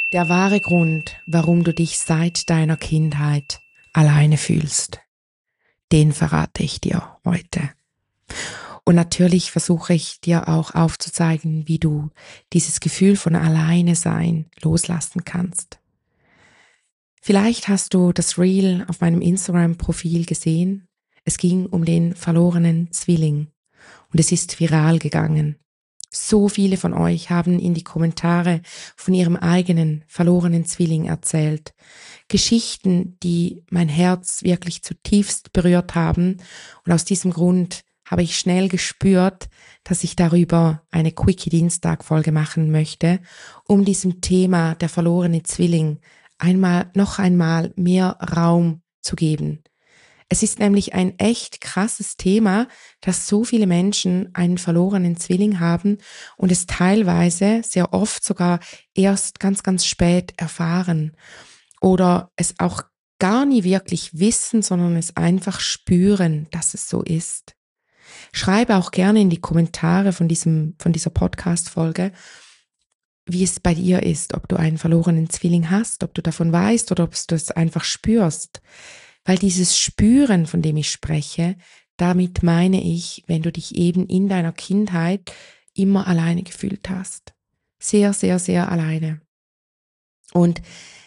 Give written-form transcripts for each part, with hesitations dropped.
Der wahre Grund, warum du dich seit deiner Kindheit alleine fühlst, den verrate ich dir heute. Und natürlich versuche ich dir auch aufzuzeigen, wie du dieses Gefühl von alleine sein loslassen kannst. Vielleicht hast du das Reel auf meinem Instagram-Profil gesehen. Es ging um den verlorenen Zwilling und es ist viral gegangen. So viele von euch haben in die Kommentare von ihrem eigenen verlorenen Zwilling erzählt. Geschichten, die mein Herz wirklich zutiefst berührt haben. Und aus diesem Grund habe ich schnell gespürt, dass ich darüber eine Quickie-Dienstag-Folge machen möchte, um diesem Thema der verlorene Zwilling noch einmal mehr Raum zu geben. Es ist nämlich ein echt krasses Thema, dass so viele Menschen einen verlorenen Zwilling haben und es teilweise sehr oft sogar erst ganz, ganz spät erfahren oder es auch gar nie wirklich wissen, sondern es einfach spüren, dass es so ist. Schreibe auch gerne in die Kommentare von dieser Podcast-Folge, wie es bei dir ist, ob du einen verlorenen Zwilling hast, ob du davon weißt oder ob du es einfach spürst. Weil dieses Spüren, von dem ich spreche, damit meine ich, wenn du dich eben in deiner Kindheit immer alleine gefühlt hast. Sehr, sehr, sehr alleine. Und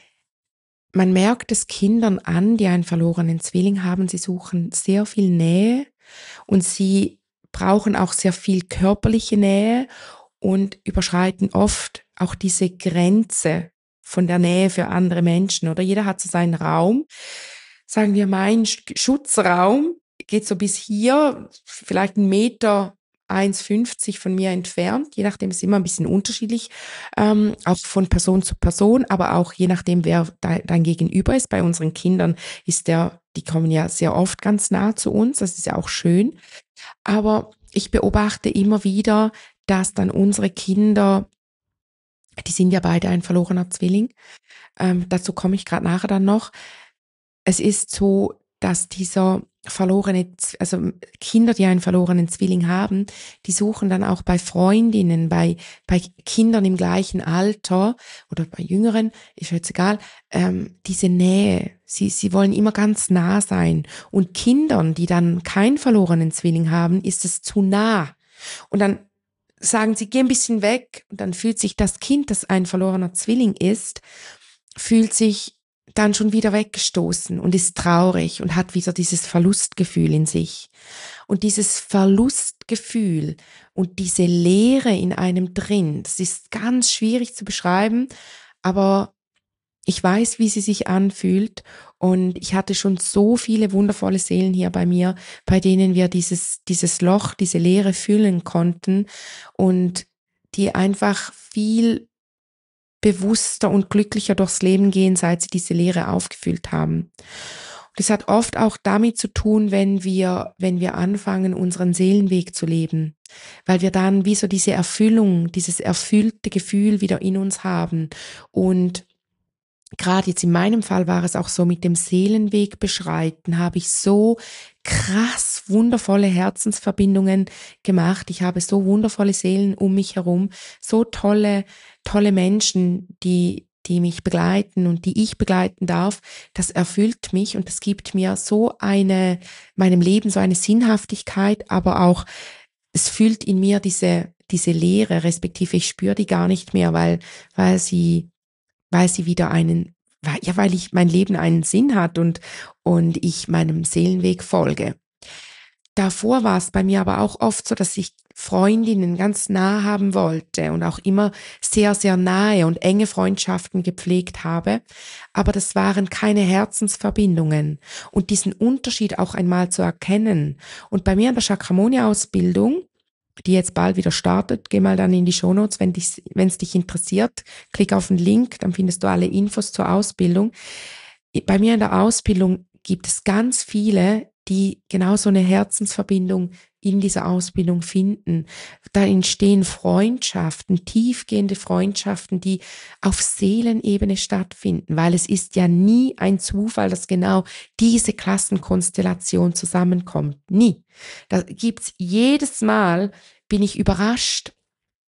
man merkt es Kindern an, die einen verlorenen Zwilling haben, sie suchen sehr viel Nähe und sie brauchen auch sehr viel körperliche Nähe und überschreiten oft auch diese Grenze von der Nähe für andere Menschen. Oder jeder hat so seinen Raum. Sagen wir, mein Schutzraum geht so bis hier, vielleicht 1,50 Meter von mir entfernt, je nachdem ist immer ein bisschen unterschiedlich, auch von Person zu Person, aber auch je nachdem, wer dein Gegenüber ist. Bei unseren Kindern die kommen ja sehr oft ganz nah zu uns, das ist ja auch schön. Aber ich beobachte immer wieder, dass dann unsere Kinder, die sind ja beide ein verlorener Zwilling, dazu komme ich gerade nachher dann noch. Es ist so, dass also Kinder, die einen verlorenen Zwilling haben, die suchen dann auch bei Freundinnen, bei Kindern im gleichen Alter oder bei Jüngeren, ist jetzt egal, diese Nähe. Sie wollen immer ganz nah sein. Und Kindern, die dann keinen verlorenen Zwilling haben, ist es zu nah. Und dann sagen sie, geh ein bisschen weg. Und dann fühlt sich das Kind, das ein verlorener Zwilling ist, fühlt sich dann schon wieder weggestoßen und ist traurig und hat wieder dieses Verlustgefühl in sich. Und dieses Verlustgefühl und diese Leere in einem drin, das ist ganz schwierig zu beschreiben, aber ich weiß, wie sie sich anfühlt und ich hatte schon so viele wundervolle Seelen hier bei mir, bei denen wir dieses Loch, diese Leere füllen konnten und die einfach viel bewusster und glücklicher durchs Leben gehen, seit sie diese Leere aufgefüllt haben. Und es hat oft auch damit zu tun, wenn wir anfangen, unseren Seelenweg zu leben, weil wir dann wie so diese Erfüllung, dieses erfüllte Gefühl wieder in uns haben. Und gerade jetzt in meinem Fall war es auch so, mit dem Seelenweg beschreiten, habe ich so krass wundervolle Herzensverbindungen gemacht. Ich habe so wundervolle Seelen um mich herum, so tolle Menschen, die mich begleiten und die ich begleiten darf. Das erfüllt mich und das gibt mir meinem Leben so eine Sinnhaftigkeit, aber auch es fühlt in mir diese Leere, respektive ich spüre die gar nicht mehr, weil sie wieder weil mein Leben einen Sinn hat und ich meinem Seelenweg folge. Davor war es bei mir aber auch oft so, dass ich Freundinnen ganz nah haben wollte und auch immer sehr, sehr nahe und enge Freundschaften gepflegt habe. Aber das waren keine Herzensverbindungen. Und diesen Unterschied auch einmal zu erkennen. Und bei mir in der Chakramonia-Ausbildung, die jetzt bald wieder startet, geh mal dann in die Shownotes, wenn es dich interessiert, klick auf den Link, dann findest du alle Infos zur Ausbildung. Bei mir in der Ausbildung gibt es ganz viele, die genau so eine Herzensverbindung in dieser Ausbildung finden. Da entstehen Freundschaften, tiefgehende Freundschaften, die auf Seelenebene stattfinden, weil es ist ja nie ein Zufall, dass genau diese Klassenkonstellation zusammenkommt. Nie. Da gibt's jedes Mal, bin ich überrascht,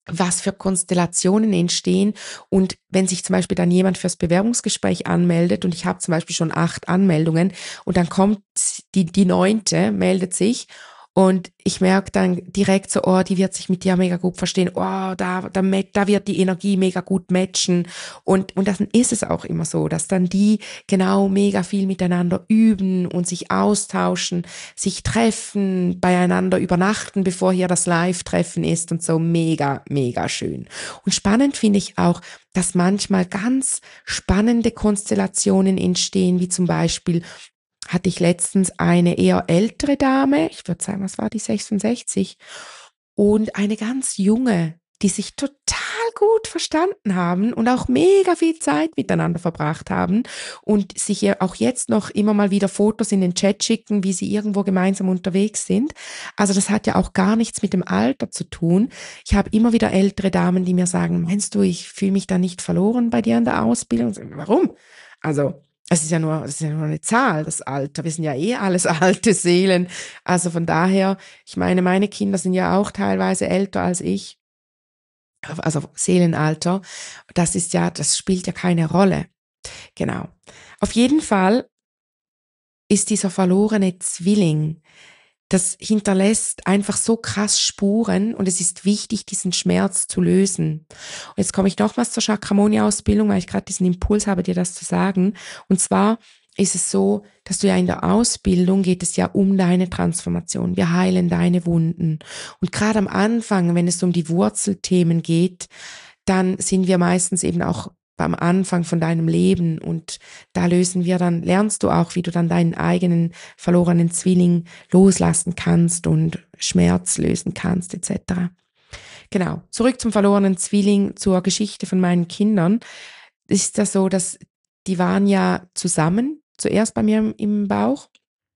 was für Konstellationen entstehen. Und wenn sich zum Beispiel dann jemand fürs Bewerbungsgespräch anmeldet und ich habe zum Beispiel schon 8 Anmeldungen und dann kommt die 9. meldet sich und ich merke dann direkt so, oh, die wird sich mit dir mega gut verstehen, oh, da wird die Energie mega gut matchen und dann ist es auch immer so, dass dann die genau mega viel miteinander üben und sich austauschen, sich treffen, beieinander übernachten, bevor hier das Live-Treffen ist und so mega, mega schön. Und spannend finde ich auch, dass manchmal ganz spannende Konstellationen entstehen, wie zum Beispiel hatte ich letztens eine eher ältere Dame, ich würde sagen, was war die, 66, und eine ganz junge, die sich total gut verstanden haben und auch mega viel Zeit miteinander verbracht haben und sich ja auch jetzt noch immer mal wieder Fotos in den Chat schicken, wie sie irgendwo gemeinsam unterwegs sind. Also das hat ja auch gar nichts mit dem Alter zu tun. Ich habe immer wieder ältere Damen, die mir sagen, meinst du, ich fühle mich da nicht verloren bei dir in der Ausbildung? Warum? Also es ist ja nur eine Zahl, das Alter. Wir sind ja eh alles alte Seelen. Also von daher, ich meine Kinder sind ja auch teilweise älter als ich. Also Seelenalter. Das spielt ja keine Rolle. Genau. Auf jeden Fall ist dieser verlorene Zwilling, das hinterlässt einfach so krass Spuren und es ist wichtig, diesen Schmerz zu lösen. Und jetzt komme ich nochmals zur Chakramonia-Ausbildung, weil ich gerade diesen Impuls habe, dir das zu sagen. Und zwar ist es so, dass du ja in der Ausbildung geht es ja um deine Transformation. Wir heilen deine Wunden. Und gerade am Anfang, wenn es um die Wurzelthemen geht, dann sind wir meistens eben auch beim Anfang von deinem Leben und da lernst du auch, wie du dann deinen eigenen verlorenen Zwilling loslassen kannst und Schmerz lösen kannst, etc. Genau. Zurück zum verlorenen Zwilling, zur Geschichte von meinen Kindern. Ist das so, dass die waren ja zusammen, zuerst bei mir im Bauch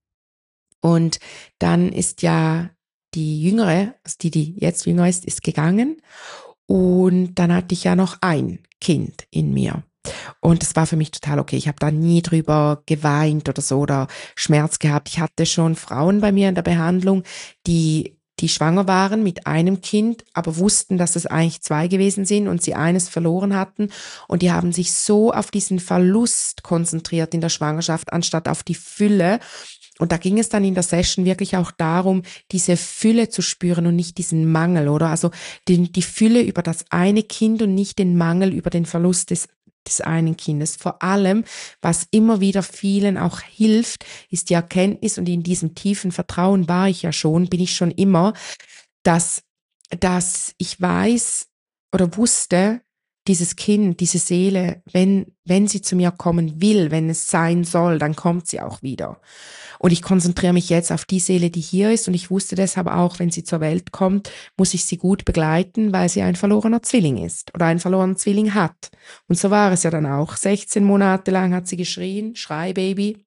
und dann ist ja die Jüngere, also die jetzt jünger ist gegangen und dann hatte ich ja noch ein Kind in mir. Und das war für mich total okay. Ich habe da nie drüber geweint oder so oder Schmerz gehabt. Ich hatte schon Frauen bei mir in der Behandlung, die schwanger waren mit einem Kind, aber wussten, dass es eigentlich 2 gewesen sind und sie eines verloren hatten. Und die haben sich so auf diesen Verlust konzentriert in der Schwangerschaft, anstatt auf die Fülle. Und da ging es dann in der Session wirklich auch darum, diese Fülle zu spüren und nicht diesen Mangel, oder? Also die Fülle über das eine Kind und nicht den Mangel über den Verlust des einen Kindes. Vor allem, was immer wieder vielen auch hilft, ist die Erkenntnis, und in diesem tiefen Vertrauen war ich ja schon, bin ich schon immer, dass ich weiß oder wusste, dieses Kind, diese Seele, wenn sie zu mir kommen will, wenn es sein soll, dann kommt sie auch wieder. Und ich konzentriere mich jetzt auf die Seele, die hier ist. Und ich wusste deshalb auch, wenn sie zur Welt kommt, muss ich sie gut begleiten, weil sie ein verlorener Zwilling ist oder einen verlorenen Zwilling hat. Und so war es ja dann auch. 16 Monate lang hat sie geschrien, Schreibaby.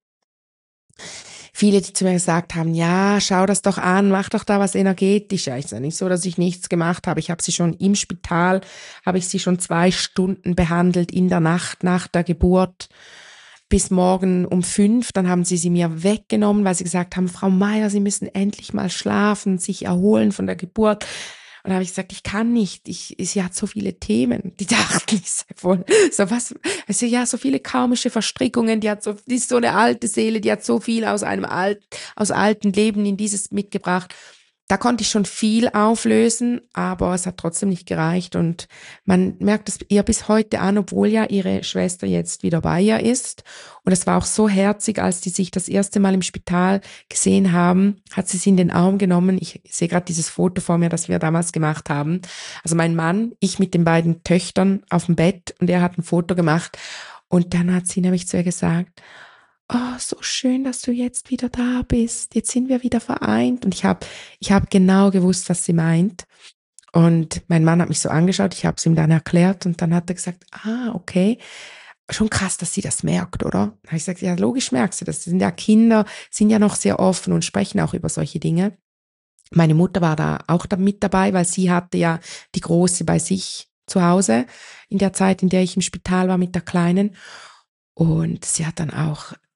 Viele, die zu mir gesagt haben, ja, schau das doch an, mach doch da was energetisch. Ja, ist ja nicht so, dass ich nichts gemacht habe. Ich habe sie schon im Spital, habe ich sie schon 2 Stunden behandelt in der Nacht nach der Geburt bis morgen um 5. Dann haben sie mir weggenommen, weil sie gesagt haben, Frau Meier, Sie müssen endlich mal schlafen, sich erholen von der Geburt. Und da habe ich gesagt, ich kann nicht, sie hat so viele Themen. Die dachten, ich sei voll, so was, also ja, so viele karmische Verstrickungen, die ist so eine alte Seele, die hat so viel aus alten Leben in dieses mitgebracht. Da konnte ich schon viel auflösen, aber es hat trotzdem nicht gereicht und man merkt es ihr bis heute an, obwohl ja ihre Schwester jetzt wieder bei ihr ist. Und es war auch so herzig, als die sich das erste Mal im Spital gesehen haben, hat sie in den Arm genommen. Ich sehe gerade dieses Foto vor mir, das wir damals gemacht haben. Also mein Mann, ich mit den beiden Töchtern auf dem Bett und er hat ein Foto gemacht und dann hat sie nämlich zu ihr gesagt, oh, so schön, dass du jetzt wieder da bist. Jetzt sind wir wieder vereint. Und ich hab genau gewusst, was sie meint. Und mein Mann hat mich so angeschaut, ich habe es ihm dann erklärt und dann hat er gesagt, okay, schon krass, dass sie das merkt, oder? Dann habe ich gesagt, ja, logisch merkst du das. Das sind ja Kinder, sind ja noch sehr offen und sprechen auch über solche Dinge. Meine Mutter war da auch mit dabei, weil sie hatte ja die Große bei sich zu Hause in der Zeit, in der ich im Spital war mit der Kleinen. Und sie hat dann auch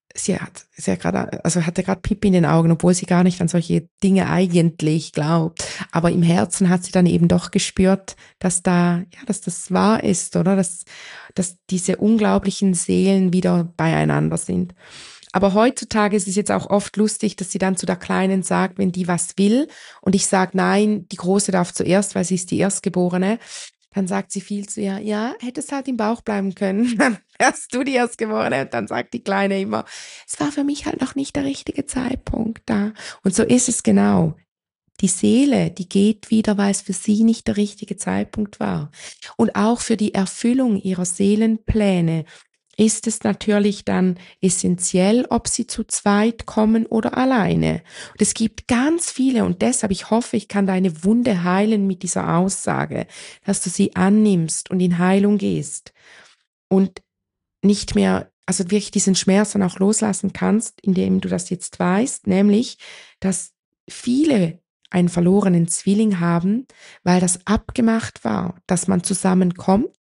hatte gerade Pipi in den Augen, obwohl sie gar nicht an solche Dinge eigentlich glaubt. Aber im Herzen hat sie dann eben doch gespürt, dass das wahr ist, oder? Dass diese unglaublichen Seelen wieder beieinander sind. Aber heutzutage ist es jetzt auch oft lustig, dass sie dann zu der Kleinen sagt, wenn die was will und ich sage, nein, die Große darf zuerst, weil sie ist die Erstgeborene, dann sagt sie viel zu ihr, ja, hättest halt im Bauch bleiben können, dann wärst du die Erstgeborene. Und dann sagt die Kleine immer, es war für mich halt noch nicht der richtige Zeitpunkt da. Und so ist es genau. Die Seele, die geht wieder, weil es für sie nicht der richtige Zeitpunkt war. Und auch für die Erfüllung ihrer Seelenpläne ist es natürlich dann essentiell, ob sie zu zweit kommen oder alleine. Und es gibt ganz viele und deshalb, ich hoffe, ich kann deine Wunde heilen mit dieser Aussage, dass du sie annimmst und in Heilung gehst und nicht mehr, also wirklich diesen Schmerz dann auch loslassen kannst, indem du das jetzt weißt, nämlich, dass viele einen verlorenen Zwilling haben, weil das abgemacht war, dass man zusammenkommt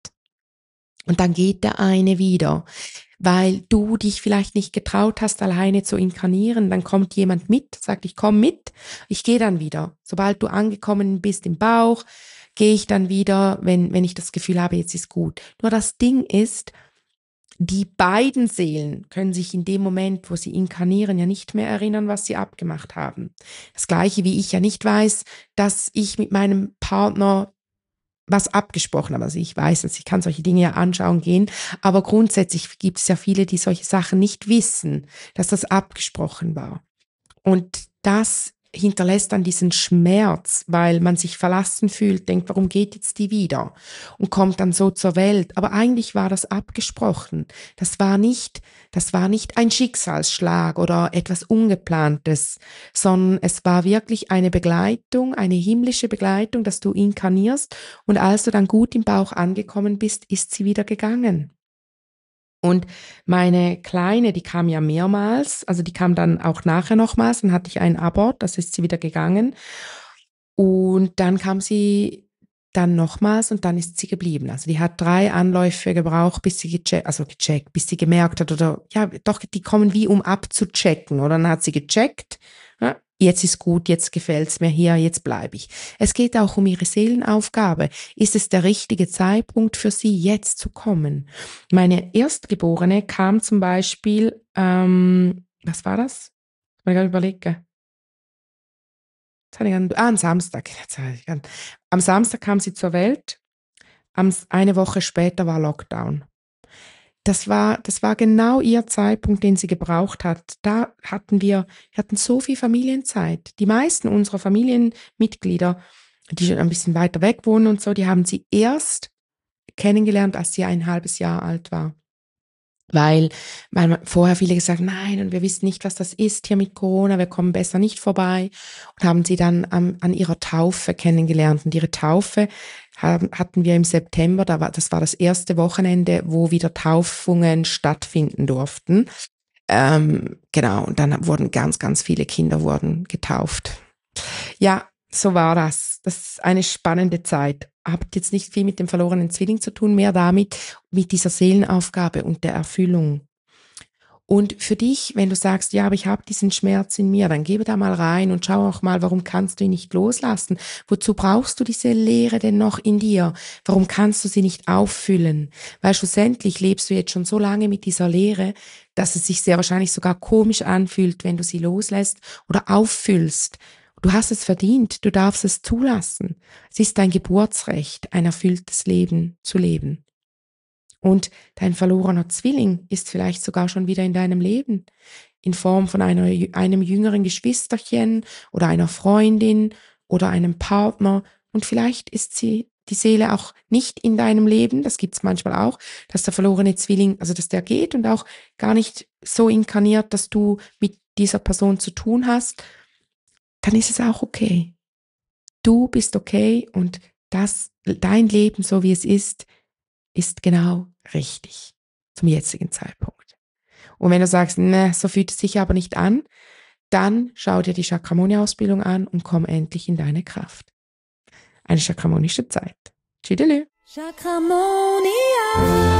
und dann geht der eine wieder, weil du dich vielleicht nicht getraut hast, alleine zu inkarnieren. Dann kommt jemand mit, sagt, ich komme mit, ich gehe dann wieder. Sobald du angekommen bist im Bauch, gehe ich dann wieder, wenn ich das Gefühl habe, jetzt ist gut. Nur das Ding ist, die beiden Seelen können sich in dem Moment, wo sie inkarnieren, ja nicht mehr erinnern, was sie abgemacht haben. Das Gleiche wie ich ja nicht weiß, dass ich mit meinem Partner was abgesprochen habe. Also ich weiß, dass ich kann solche Dinge ja anschauen gehen, aber grundsätzlich gibt es ja viele, die solche Sachen nicht wissen, dass das abgesprochen war. Und das hinterlässt dann diesen Schmerz, weil man sich verlassen fühlt, denkt, warum geht jetzt die wieder? Und kommt dann so zur Welt. Aber eigentlich war das abgesprochen. Das war nicht ein Schicksalsschlag oder etwas Ungeplantes, sondern es war wirklich eine Begleitung, eine himmlische Begleitung, dass du inkarnierst und als du dann gut im Bauch angekommen bist, ist sie wieder gegangen. Und meine Kleine, die kam ja mehrmals, also die kam dann auch nachher nochmals, dann hatte ich einen Abort, das ist sie wieder gegangen. Und dann kam sie dann nochmals und dann ist sie geblieben. Also die hat 3 Anläufe gebraucht, bis sie gecheckt, bis sie gemerkt hat oder, ja, doch, die kommen wie um abzuchecken. Oder dann hat sie gecheckt, ja, jetzt ist gut, jetzt gefällt's mir hier, jetzt bleibe ich. Es geht auch um ihre Seelenaufgabe. Ist es der richtige Zeitpunkt für sie, jetzt zu kommen? Meine Erstgeborene kam zum Beispiel, was war das? Ich muss gerade überlegen. Am Samstag. Am Samstag kam sie zur Welt. Eine Woche später war Lockdown. Das war genau ihr Zeitpunkt, den sie gebraucht hat. Wir hatten so viel Familienzeit. Die meisten unserer Familienmitglieder, die schon ein bisschen weiter weg wohnen und so, die haben sie erst kennengelernt, als sie 1,5 Jahr alt war. Weil vorher viele gesagt, nein, und wir wissen nicht, was das ist hier mit Corona, wir kommen besser nicht vorbei. Und haben sie dann an ihrer Taufe kennengelernt. Und ihre Taufe hatten wir im September, das war das erste Wochenende, wo wieder Taufungen stattfinden durften. Genau, und dann wurden ganz, ganz viele Kinder wurden getauft. Ja, so war das. Das ist eine spannende Zeit. Hat jetzt nicht viel mit dem verlorenen Zwilling zu tun, mehr damit, mit dieser Seelenaufgabe und der Erfüllung. Und für dich, wenn du sagst, ja, aber ich habe diesen Schmerz in mir, dann gebe da mal rein und schau auch mal, warum kannst du ihn nicht loslassen? Wozu brauchst du diese Leere denn noch in dir? Warum kannst du sie nicht auffüllen? Weil schlussendlich lebst du jetzt schon so lange mit dieser Leere, dass es sich sehr wahrscheinlich sogar komisch anfühlt, wenn du sie loslässt oder auffüllst. Du hast es verdient, du darfst es zulassen. Es ist dein Geburtsrecht, ein erfülltes Leben zu leben. Und dein verlorener Zwilling ist vielleicht sogar schon wieder in deinem Leben, in Form von einem jüngeren Geschwisterchen oder einer Freundin oder einem Partner. Und vielleicht ist die Seele auch nicht in deinem Leben, das gibt's manchmal auch, dass der verlorene Zwilling, also dass der geht und auch gar nicht so inkarniert, dass du mit dieser Person zu tun hast, dann ist es auch okay. Du bist okay und dein Leben, so wie es ist genau richtig zum jetzigen Zeitpunkt. Und wenn du sagst, ne, so fühlt es sich aber nicht an, dann schau dir die Chakramoni-Ausbildung an und komm endlich in deine Kraft. Eine chakramonische Zeit. Tschüdelü. Chakramonia.